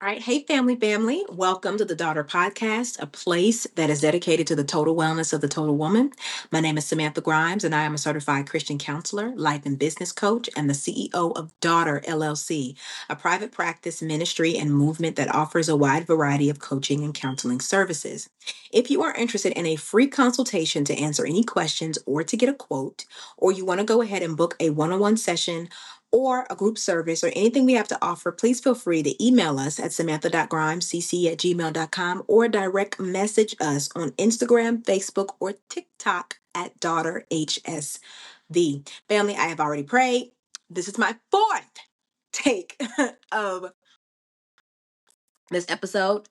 All right. Hey, family. Welcome to the Daughter Podcast, a place that is dedicated to the total wellness of the total woman. My name is Samantha Grimes, and I am a certified Christian counselor, life and business coach, and the CEO of Daughter LLC, a private practice, ministry, and movement that offers a wide variety of coaching and counseling services. If you are interested in a free consultation to answer any questions or to get a quote, or you want to go ahead and book a one-on-one session, or a group service or anything we have to offer, please feel free to email us at samantha.grimescc@gmail.com or direct message us on Instagram, Facebook, or TikTok at DaughterHSV. Family, I have already prayed. This is my fourth take of this episode.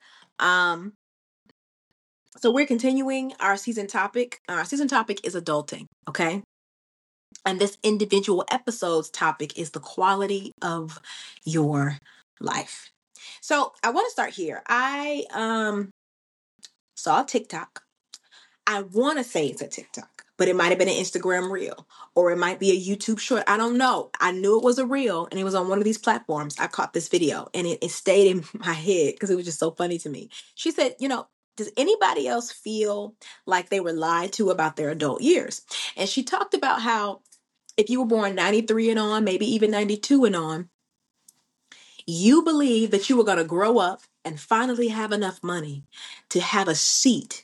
So we're continuing our season topic. Our season topic is adulting, okay? And this individual episode's topic is the quality of your life. So I want to start here. I saw a TikTok. I want to say it's a TikTok, but it might have been an Instagram reel or it might be a YouTube short. I don't know. I knew it was a reel and it was on one of these platforms. I caught this video and it stayed in my head because it was just so funny to me. She said, does anybody else feel like they were lied to about their adult years? And she talked about how if you were born 93 and on, maybe even 92 and on, you believe that you were going to grow up and finally have enough money to have a seat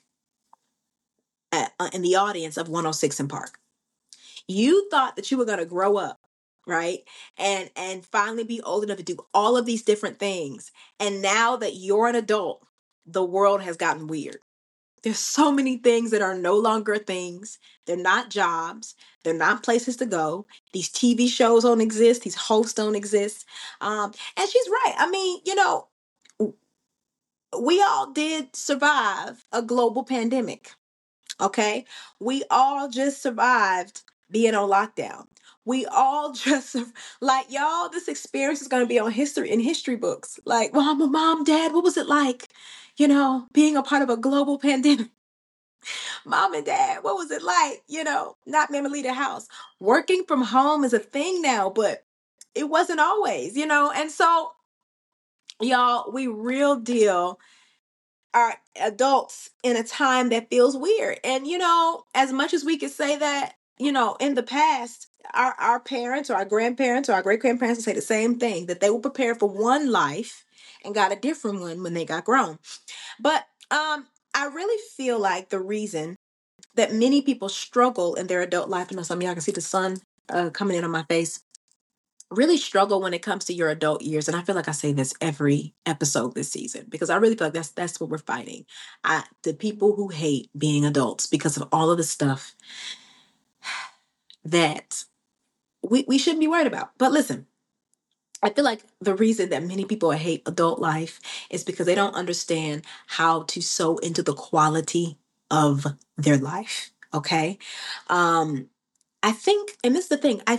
in the audience of 106 in Park. You thought that you were going to grow up, right? And finally be old enough to do all of these different things. And now that you're an adult, the world has gotten weird. There's so many things that are no longer things. They're not jobs. They're not places to go. These TV shows don't exist. These hosts don't exist. And she's right. I mean, we all did survive a global pandemic. Okay. We all just survived being on lockdown. We all just like y'all, this experience is going to be on history books. Like, mom, dad, what was it like, being a part of a global pandemic? Mom and dad, what was it like? Not being able to leave the house. Working from home is a thing now, but it wasn't always, And so, y'all, we real deal are adults in a time that feels weird. And, as much as we could say that, in the past, our parents or our grandparents or our great grandparents would say the same thing, that they were prepared for one life and got a different one when they got grown. But I really feel like the reason that many people struggle in their adult life, and some of y'all can see the sun coming in on my face, really struggle when it comes to your adult years. And I feel like I say this every episode this season because I really feel like that's what we're fighting. The people who hate being adults because of all of the stuff that we shouldn't be worried about. But listen, I feel like the reason that many people hate adult life is because they don't understand how to sow into the quality of their life. Okay. I think, and this is the thing,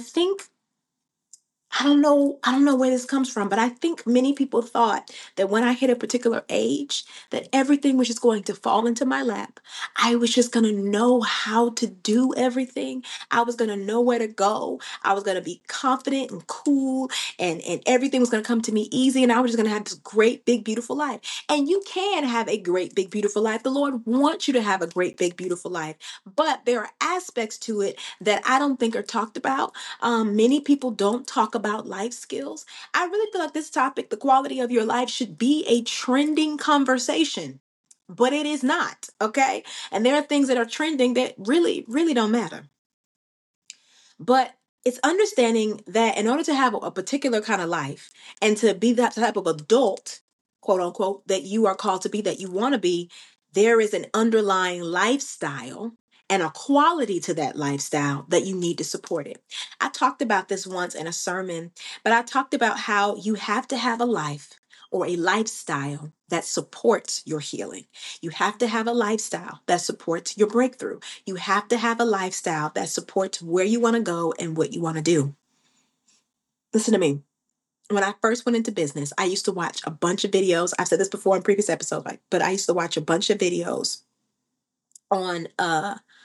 I don't know where this comes from, but I think many people thought that when I hit a particular age, that everything was just going to fall into my lap. I was just going to know how to do everything. I was going to know where to go. I was going to be confident and cool and everything was going to come to me easy. And I was just going to have this great, big, beautiful life. And you can have a great, big, beautiful life. The Lord wants you to have a great, big, beautiful life. But there are aspects to it that I don't think are talked about. Many people don't talk about life skills. I really feel like this topic, the quality of your life, should be a trending conversation, but it is not, okay? And there are things that are trending that really, really don't matter. But it's understanding that in order to have a particular kind of life and to be that type of adult, quote unquote, that you are called to be, that you want to be, there is an underlying lifestyle and a quality to that lifestyle that you need to support it. I talked about this once in a sermon, but I talked about how you have to have a life or a lifestyle that supports your healing. You have to have a lifestyle that supports your breakthrough. You have to have a lifestyle that supports where you want to go and what you want to do. Listen to me. When I first went into business, I used to watch a bunch of videos. I've said this before in previous episodes, but I used to watch a bunch of videos on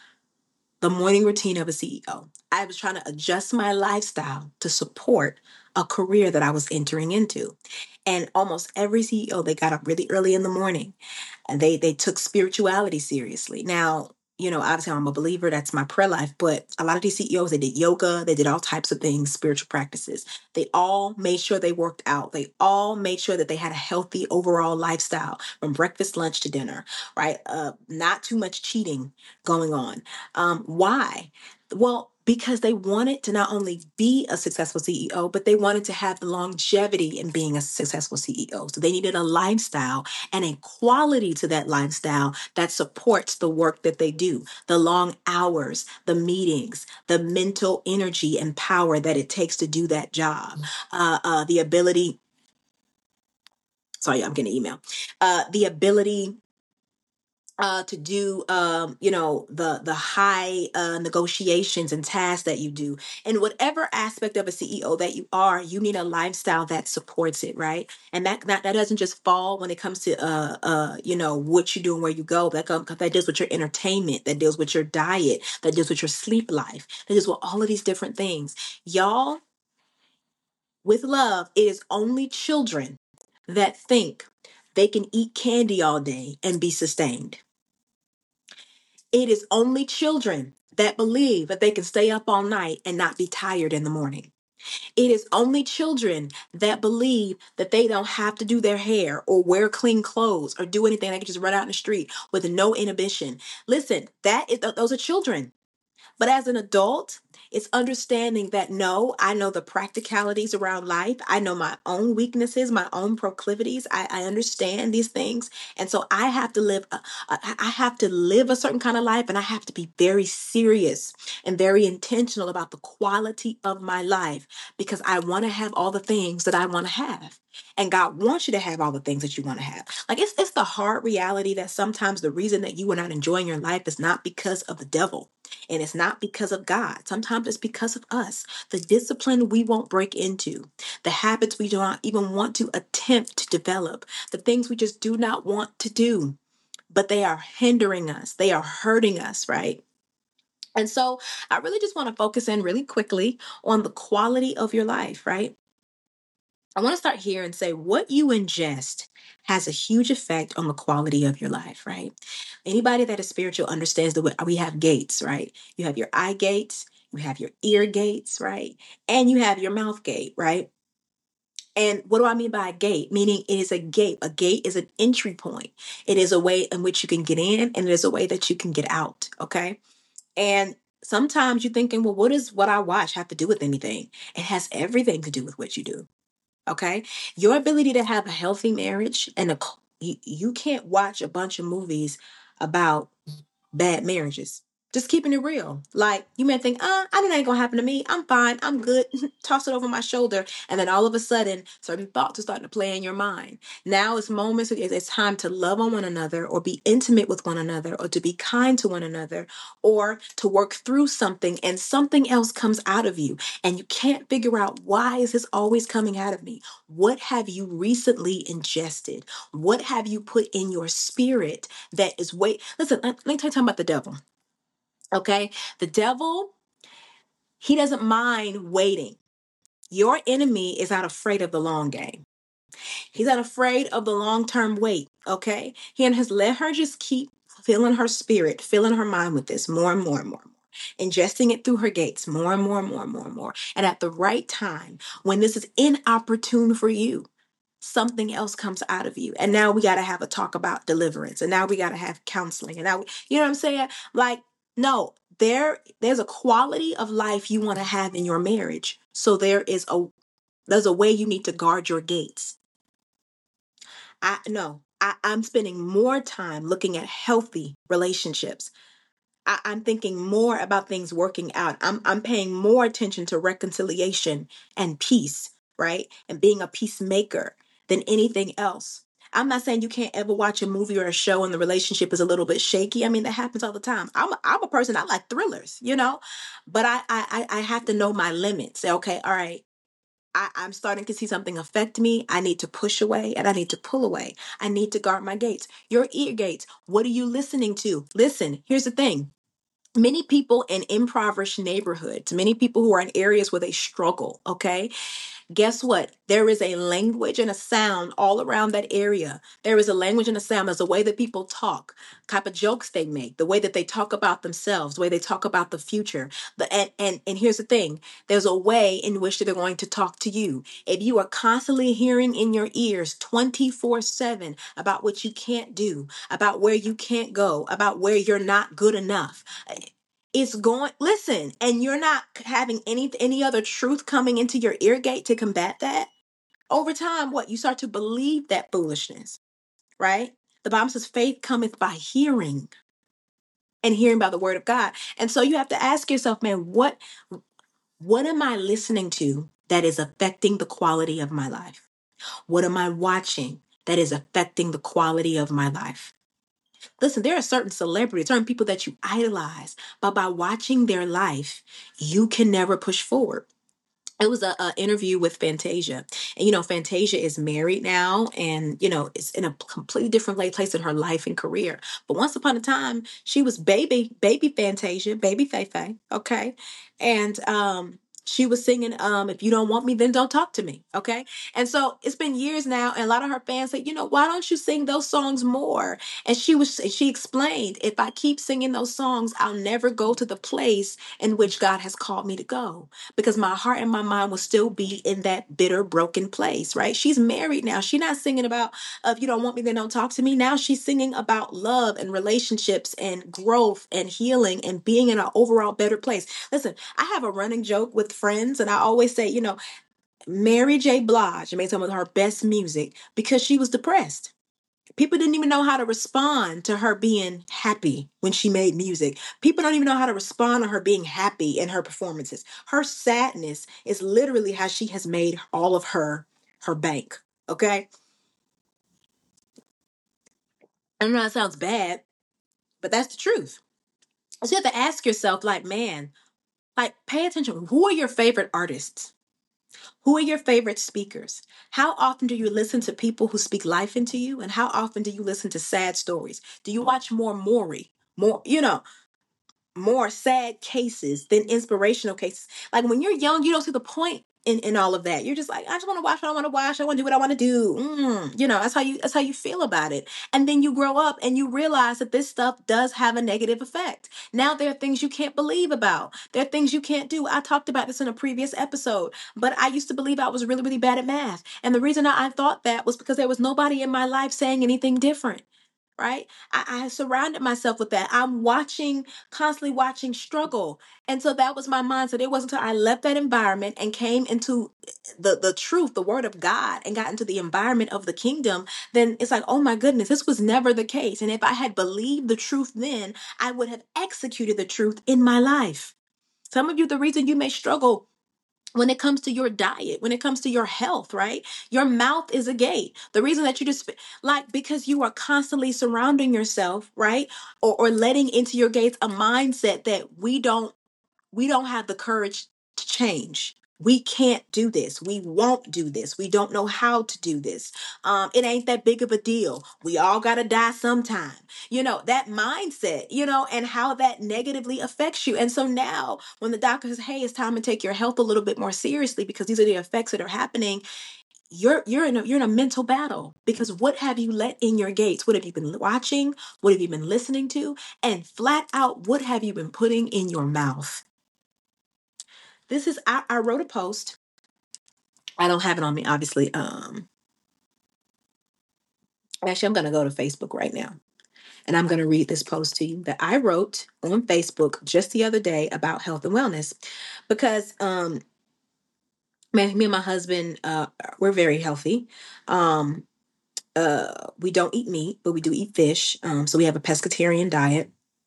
the morning routine of a CEO. I was trying to adjust my lifestyle to support a career that I was entering into. And almost every CEO, they got up really early in the morning and they took spirituality seriously. Now, obviously I'm a believer, that's my prayer life, but a lot of these CEOs, they did yoga, they did all types of things, spiritual practices. They all made sure they worked out. They all made sure that they had a healthy overall lifestyle from breakfast, lunch to dinner, right? Not too much cheating going on. Why? Well, because they wanted to not only be a successful CEO, but they wanted to have the longevity in being a successful CEO. So they needed a lifestyle and a quality to that lifestyle that supports the work that they do, the long hours, the meetings, the mental energy and power that it takes to do that job, the ability. Sorry, I'm getting an email. The ability to do the high negotiations and tasks that you do, and whatever aspect of a CEO that you are, you need a lifestyle that supports it, right? And that doesn't just fall when it comes to what you do and where you go. That deals with your entertainment, that deals with your diet, that deals with your sleep life, that deals with all of these different things, y'all. With love, it is only children that think they can eat candy all day and be sustained. It is only children that believe that they can stay up all night and not be tired in the morning. It is only children that believe that they don't have to do their hair or wear clean clothes or do anything. They can just run out in the street with no inhibition. Listen, those are children. But as an adult, it's understanding that no, I know the practicalities around life. I know my own weaknesses, my own proclivities. I understand these things. And so I have to live a certain kind of life, and I have to be very serious and very intentional about the quality of my life, because I want to have all the things that I want to have. And God wants you to have all the things that you want to have. Like it's the hard reality that sometimes the reason that you are not enjoying your life is not because of the devil. And it's not because of God. Sometimes it's because of us. The discipline we won't break into, the habits we do not even want to attempt to develop, the things we just do not want to do, but they are hindering us. They are hurting us, right? And so I really just want to focus in really quickly on the quality of your life, right? I want to start here and say what you ingest has a huge effect on the quality of your life, right? Anybody that is spiritual understands that we have gates, right? You have your eye gates, you have your ear gates, right? And you have your mouth gate, right? And what do I mean by a gate? Meaning it is a gate. A gate is an entry point. It is a way in which you can get in, and it is a way that you can get out, okay? And sometimes you're thinking, well, what does what I watch have to do with anything? It has everything to do with what you do. Okay. Your ability to have a healthy marriage and you can't watch a bunch of movies about bad marriages. Just keeping it real. Like you may think, I know that ain't gonna happen to me. I'm fine. I'm good. Toss it over my shoulder. And then all of a sudden, certain thoughts are starting to play in your mind. Now it's moments, it's time to love on one another or be intimate with one another or to be kind to one another or to work through something, and something else comes out of you. And you can't figure out, why is this always coming out of me? What have you recently ingested? What have you put in your spirit that is listen, let me tell you something about the devil. Okay. The devil, he doesn't mind waiting. Your enemy is not afraid of the long game. He's not afraid of the long-term wait. Okay. He has let her just keep filling her spirit, filling her mind with this more and more and more and more, ingesting it through her gates more and more and more and more and more. And at the right time, when this is inopportune for you, something else comes out of you. And now we got to have a talk about deliverance. And now we got to have counseling. And now, you know what I'm saying? Like, no, there's a quality of life you want to have in your marriage. So there's a way you need to guard your gates. I'm spending more time looking at healthy relationships. I'm thinking more about things working out. I'm paying more attention to reconciliation and peace, right? And being a peacemaker than anything else. I'm not saying you can't ever watch a movie or a show and the relationship is a little bit shaky. I mean, that happens all the time. I'm a person, I like thrillers, but I have to know my limits. Say, okay, all right, I'm starting to see something affect me. I need to push away and I need to pull away. I need to guard my gates. Your ear gates. What are you listening to? Listen, here's the thing. Many people in impoverished neighborhoods, many people who are in areas where they struggle, okay? Guess what? There is a language and a sound all around that area. There is a language and a sound. There's a way that people talk, type of jokes they make, the way that they talk about themselves, the way they talk about the future. And here's the thing: there's a way in which they're going to talk to you. If you are constantly hearing in your ears 24/7 about what you can't do, about where you can't go, about where you're not good enough, it's going, listen, and you're not having any other truth coming into your ear gate to combat that. Over time, what you start to believe that foolishness, right? The Bible says faith cometh by hearing, and hearing by the word of God. And so you have to ask yourself, man, what am I listening to that is affecting the quality of my life? What am I watching that is affecting the quality of my life? Listen, there are certain celebrities, certain people that you idolize, but by watching their life, you can never push forward. It was a interview with Fantasia, and Fantasia is married now, and is in a completely different place in her life and career. But once upon a time, she was baby Fantasia, baby Fei Fei, okay, and she was singing, "If you don't want me, then don't talk to me," okay. And so it's been years now, and a lot of her fans say, why don't you sing those songs more? And she explained, if I keep singing those songs, I'll never go to the place in which God has called me to go, because my heart and my mind will still be in that bitter, broken place, right? She's married now. She's not singing about, if you don't want me, then don't talk to me. Now she's singing about love and relationships and growth and healing and being in an overall better place. Listen, I have a running joke with friends, and I always say, Mary J. Blige made some of her best music because she was depressed. People didn't even know how to respond to her being happy when she made music. People don't even know how to respond to her being happy in her performances. Her sadness is literally how she has made all of her bank. Okay? I know that sounds bad, but that's the truth. So you have to ask yourself, like, man, like, pay attention. Who are your favorite artists? Who are your favorite speakers? How often do you listen to people who speak life into you? And how often do you listen to sad stories? Do you watch more Maury? More sad cases than inspirational cases. Like, when you're young, you don't see the point in all of that. You're just like, I just want to watch what I want to watch. I want to do what I want to do. That's how you feel about it. And then you grow up and you realize that this stuff does have a negative effect. Now there are things you can't believe about. There are things you can't do. I talked about this in a previous episode, but I used to believe I was really, really bad at math. And the reason I thought that was because there was nobody in my life saying anything different. Right? I surrounded myself with that. I'm constantly watching struggle. And so that was my mindset. It wasn't until I left that environment and came into the truth, the word of God, and got into the environment of the kingdom, then it's like, oh my goodness, this was never the case. And if I had believed the truth then, I would have executed the truth in my life. Some of you, the reason you may struggle when it comes to your diet, when it comes to your health, right? Your mouth is a gate. The reason that you just, like, because you are constantly surrounding yourself, right? Or letting into your gates a mindset that we don't have the courage to change. We can't do this. We won't do this. We don't know how to do this. It ain't that big of a deal. We all got to die sometime. That mindset, and how that negatively affects you. And so now when the doctor says, hey, it's time to take your health a little bit more seriously because these are the effects that are happening, you're in a mental battle, because what have you let in your gates? What have you been watching? What have you been listening to? And flat out, what have you been putting in your mouth? I wrote a post. I don't have it on me, obviously. Actually, I'm going to go to Facebook right now, and I'm going to read this post to you that I wrote on Facebook just the other day about health and wellness, because me and my husband, we're very healthy. Um, we don't eat meat, but we do eat fish. So we have a pescatarian diet,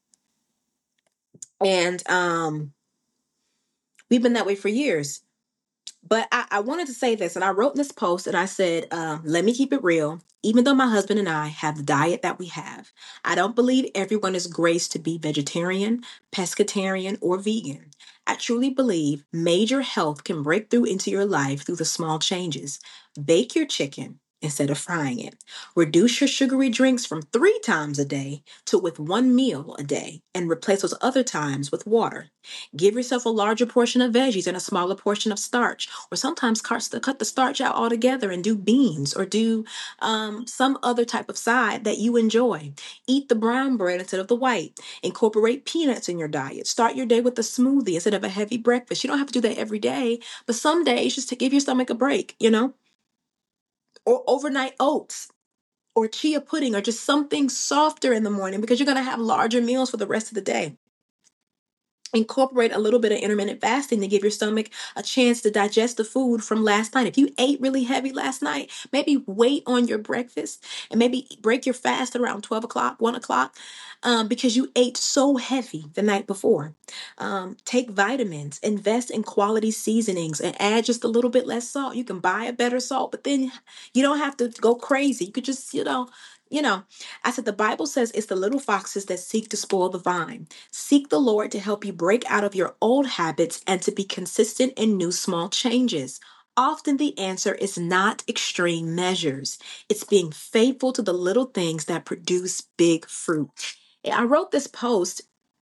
and we've been that way for years. But I wanted to say this, and I wrote this post, and I said, let me keep it real. Even though my husband and I have the diet that we have, I don't believe everyone is graced to be vegetarian, pescatarian, or vegan. I truly believe major health can break through into your life through the small changes. Bake your chicken, instead of frying it. Reduce your sugary drinks from 3 times a day to with 1 meal a day and replace those other times with water. Give yourself a larger portion of veggies and a smaller portion of starch, or sometimes cut the starch out altogether and do beans or do some other type of side that you enjoy. Eat the brown bread instead of the white. Incorporate peanuts in your diet. Start your day with a smoothie instead of a heavy breakfast. You don't have to do that every day, but some days just to give your stomach a break. Or overnight oats or chia pudding or just something softer in the morning because you're going to have larger meals for the rest of the day. Incorporate a little bit of intermittent fasting to give your stomach a chance to digest the food from last night. If you ate really heavy last night, maybe wait on your breakfast and maybe break your fast around 12 o'clock, 1 o'clock, because you ate so heavy the night before. Take vitamins, invest in quality seasonings, and add just a little bit less salt. You can buy a better salt, but then you don't have to go crazy. You could just, you know, I said the Bible says it's the little foxes that seek to spoil the vine. Seek the Lord to help you break out of your old habits and to be consistent in new small changes. Often the answer is not extreme measures. It's being faithful to the little things that produce big fruit. I wrote this post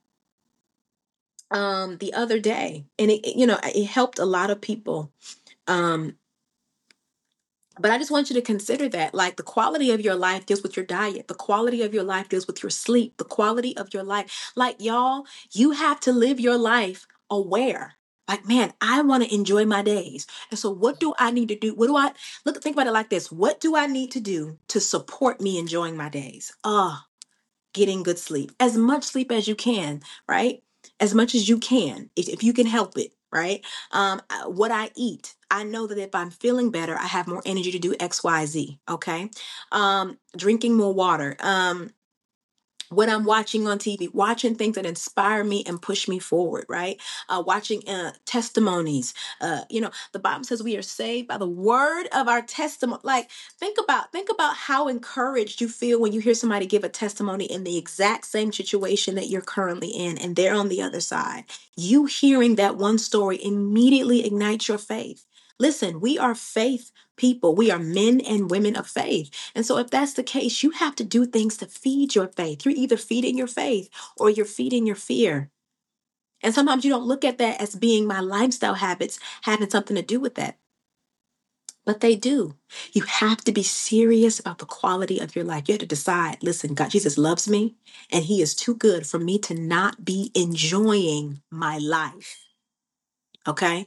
the other day and it helped a lot of people. Um But I just want you to consider that, like, the quality of your life deals with your diet. The quality of your life deals with your sleep. The quality of your life. Like, y'all, you have to live your life aware. Like, man, I want to enjoy my days. And so what do I need to do? Think about it like this. What do I need to do to support me enjoying my days? Getting good sleep, as much sleep as you can, right? As much as you can, if you can help it, right? What I eat, I know that if I'm feeling better, I have more energy to do X, Y, Z. Okay. Drinking more water. What I'm watching on TV, watching things that inspire me and push me forward, right? Watching testimonies. The Bible says we are saved by the word of our testimony. Like, think about how encouraged you feel when you hear somebody give a testimony in the exact same situation that you're currently in, and they're on the other side. You hearing that one story immediately ignites your faith. Listen, we are faith people. We are men and women of faith. And so if that's the case, you have to do things to feed your faith. You're either feeding your faith or you're feeding your fear. And sometimes you don't look at that as being my lifestyle habits having something to do with that. But they do. You have to be serious about the quality of your life. You have to decide, listen, God, Jesus loves me and he is too good for me to not be enjoying my life. Okay?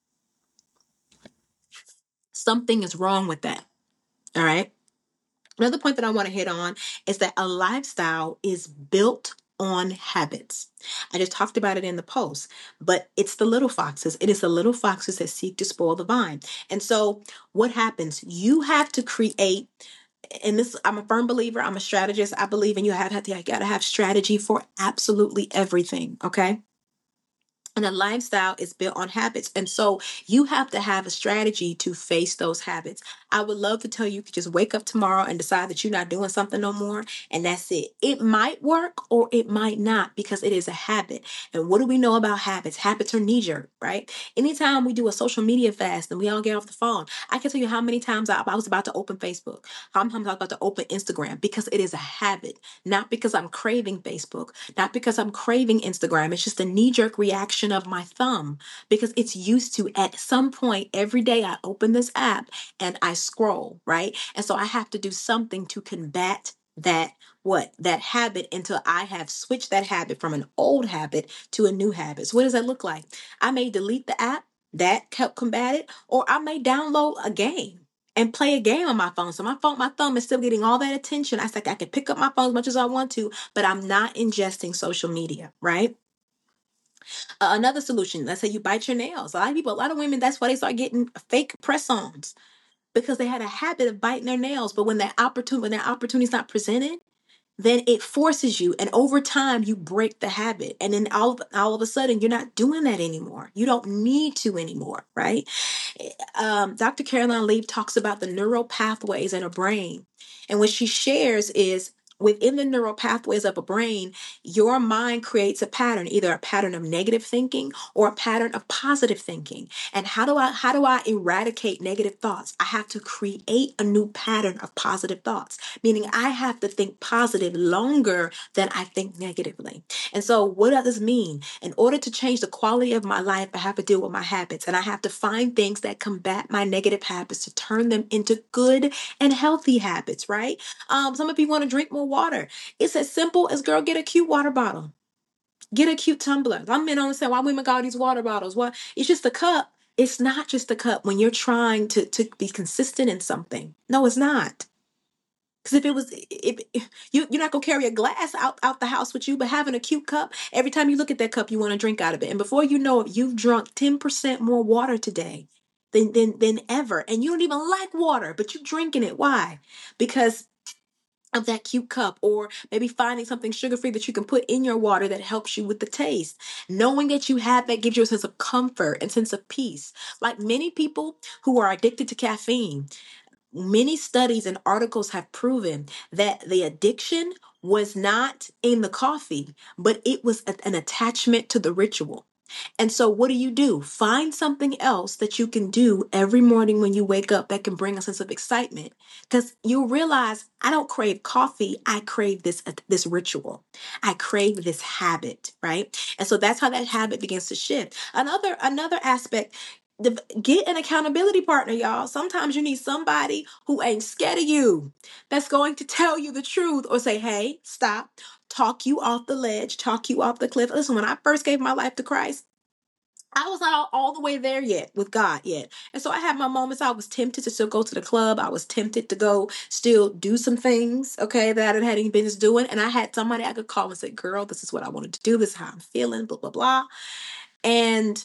Something is wrong with that. All right? Another point that I want to hit on is that a lifestyle is built on habits. I just talked about it in the post, but it's the little foxes. It is the little foxes that seek to spoil the vine. And so what happens? You have to create, and this, I'm a firm believer, I'm a strategist. I believe in you got to have strategy for absolutely everything. Okay. And a lifestyle is built on habits. And so you have to have a strategy to face those habits. I would love to tell you could just wake up tomorrow and decide that you're not doing something no more. And that's it. It might work or it might not because it is a habit. And what do we know about habits? Habits are knee jerk, right? Anytime we do a social media fast and we all get off the phone, I can tell you how many times I was about to open Facebook, how many times I was about to open Instagram because it is a habit, not because I'm craving Facebook, not because I'm craving Instagram. It's just a knee jerk reaction of my thumb because it's used to at some point every day I open this app and I scroll, right? And so I have to do something to combat that habit until I have switched that habit from an old habit to a new habit. So what does that look like? I may delete the app that help combat it, or I may download a game and play a game on my phone. So my thumb is still getting all that attention. I can pick up my phone as much as I want to, but I'm not ingesting social media, right? Another solution, let's say you bite your nails. A lot of women, that's why they start getting fake press-ons because they had a habit of biting their nails. But when that opportunity is not presented, then it forces you, and over time you break the habit, and then all of a sudden you're not doing that anymore. You don't need to anymore, right? Dr. Caroline Leaf talks about the neural pathways in a brain, and what she shares is within the neural pathways of a brain, your mind creates a pattern, either a pattern of negative thinking or a pattern of positive thinking. And how do I eradicate negative thoughts? I have to create a new pattern of positive thoughts, meaning I have to think positive longer than I think negatively. And so what does this mean? In order to change the quality of my life, I have to deal with my habits, and I have to find things that combat my negative habits to turn them into good and healthy habits, right? Some of you want to drink more water. It's as simple as, girl, get a cute water bottle. Get a cute tumbler. I'm men on saying, why women got these water bottles? Well, it's just a cup. It's not just a cup when you're trying to be consistent in something. No, it's not. Because if you're not gonna carry a glass out the house with you, but having a cute cup, every time you look at that cup, you want to drink out of it. And before you know it, you've drunk 10% more water today than ever. And you don't even like water, but you're drinking it. Why? Because of that cute cup, or maybe finding something sugar free that you can put in your water that helps you with the taste. Knowing that you have that gives you a sense of comfort and sense of peace. Like many people who are addicted to caffeine, many studies and articles have proven that the addiction was not in the coffee, but it was an attachment to the ritual. And so, what do? Find something else that you can do every morning when you wake up that can bring a sense of excitement. Because you'll realize, I don't crave coffee. I crave this ritual. I crave this habit, right? And so that's how that habit begins to shift. Another aspect. Get an accountability partner, y'all. Sometimes you need somebody who ain't scared of you, that's going to tell you the truth or say, hey, stop, talk you off the ledge, talk you off the cliff. Listen, when I first gave my life to Christ, I was not all the way there yet with God yet. And so I had my moments. I was tempted to still go to the club. I was tempted to go still do some things, okay, that I didn't have any business doing. And I had somebody I could call and say, girl, this is what I wanted to do. This is how I'm feeling, blah, blah, blah. And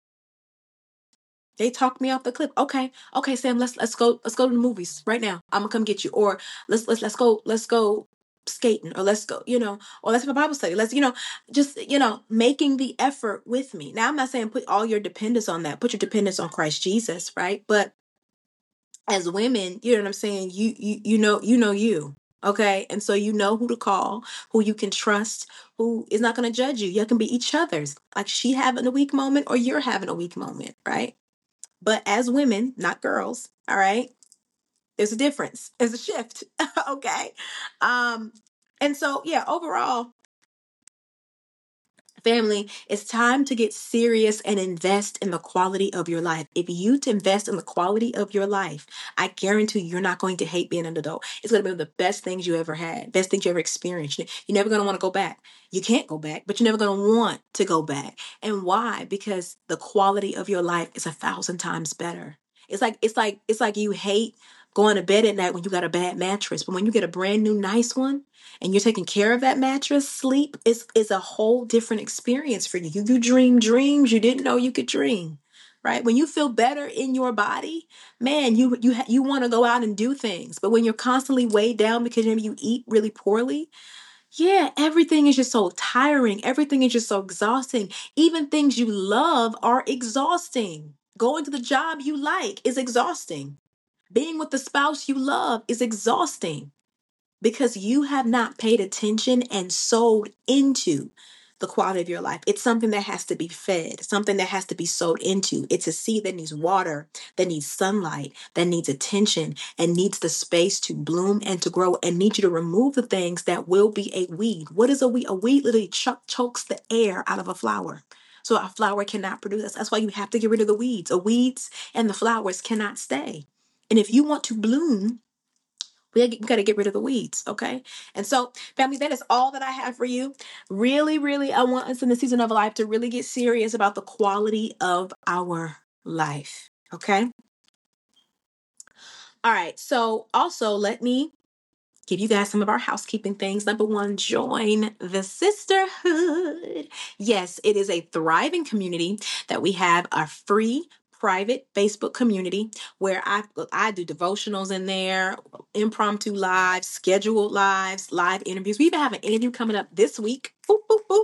they talked me off the cliff. Okay, Sam, let's go to the movies right now. I'm gonna come get you. Or let's go skating, or let's go, or let's have a Bible study. Let's, just, making the effort with me. Now I'm not saying put all your dependence on that. Put your dependence on Christ Jesus, right? But as women, you know what I'm saying? You. Okay. And so you know who to call, who you can trust, who is not gonna judge you. You can be each other's. Like she having a weak moment or you're having a weak moment, right? But as women, not girls, all right, there's a difference. There's a shift. Okay. Um, and so yeah, overall, family, it's time to get serious and invest in the quality of your life. If you to invest in the quality of your life, I guarantee you're not going to hate being an adult. It's going to be one of the best things you ever had, best things you ever experienced. You're never going to want to go back. You can't go back, but you're never going to want to go back. And why? Because the quality of your life is 1,000 times better. It's like you hate going to bed at night when you got a bad mattress, but when you get a brand new nice one, and you're taking care of that mattress, sleep is a whole different experience for you. You dream dreams you didn't know you could dream, right? When you feel better in your body, man, you want to go out and do things. But when you're constantly weighed down because maybe you eat really poorly, yeah, everything is just so tiring. Everything is just so exhausting. Even things you love are exhausting. Going to the job you like is exhausting. Being with the spouse you love is exhausting, because you have not paid attention and sold into the quality of your life. It's something that has to be fed, something that has to be sold into. It's a seed that needs water, that needs sunlight, that needs attention, and needs the space to bloom and to grow, and needs you to remove the things that will be a weed. What is a weed? A weed literally chokes the air out of a flower. So a flower cannot produce. That's why you have to get rid of the weeds. The weeds and the flowers cannot stay. And if you want to bloom, we got to get rid of the weeds, okay? And so, family, that is all that I have for you. Really, really, I want us in the season of life to really get serious about the quality of our life, okay? All right, so also let me give you guys some of our housekeeping things. Number one, join the sisterhood. Yes, it is a thriving community that we have, a free private Facebook community where I do devotionals in there, impromptu lives, scheduled lives, live interviews. We even have an interview coming up this week. Boop, boop, boop.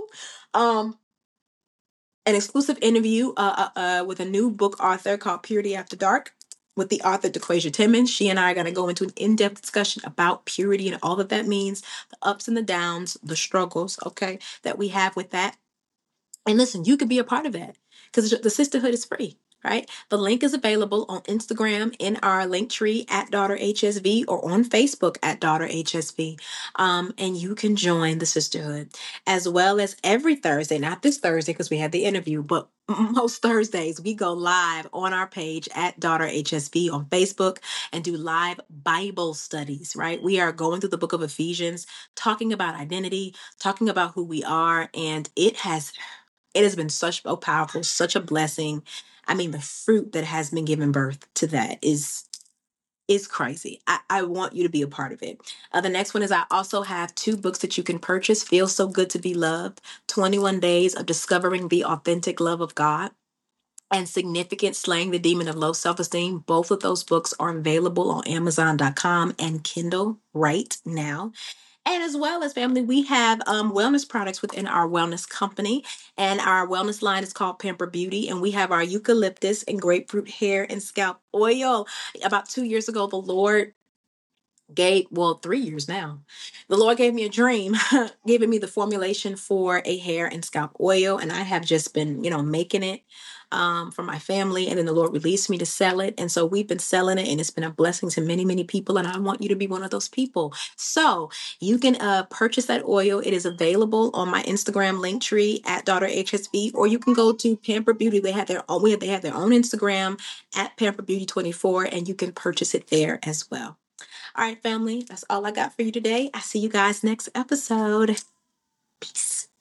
An exclusive interview with a new book author called Purity After Dark. with the author DeQuasia Timmons. She and I are going to go into an in-depth discussion about purity and all that that means, the ups and the downs, the struggles, okay, that we have with that. And listen, you could be a part of that because the sisterhood is free, right? The link is available on Instagram in our link tree at Daughter HSV or on Facebook at Daughter HSV. And you can join the sisterhood as well as every Thursday, not this Thursday because we had the interview, but most Thursdays we go live on our page at Daughter HSV on Facebook and do live Bible studies, right? We are going through the book of Ephesians, talking about identity, talking about who we are, and it has been such a powerful, such a blessing. I mean, the fruit that has been given birth to that is crazy. I want you to be a part of it. The next one is I also have 2 books that you can purchase. Feel So Good to Be Loved, 21 Days of Discovering the Authentic Love of God, and Significant Slaying the Demon of Low Self-Esteem. Both of those books are available on Amazon.com and Kindle right now. And as well as family, we have wellness products within our wellness company. And our wellness line is called Pamper Beauty. And we have our eucalyptus and grapefruit hair and scalp oil. About 2 years ago, the Lord gave, well, 3 years now, the Lord gave me a dream, giving me the formulation for a hair and scalp oil. And I have just been, making it for my family. And then the Lord released me to sell it. And so we've been selling it and it's been a blessing to many, many people. And I want you to be one of those people. So you can purchase that oil. It is available on my Instagram link tree at Daughter HSV, or you can go to Pamper Beauty. They have their own, they have their own Instagram at Pamper Beauty 24, and you can purchase it there as well. All right, family, that's all I got for you today. I see you guys next episode. Peace.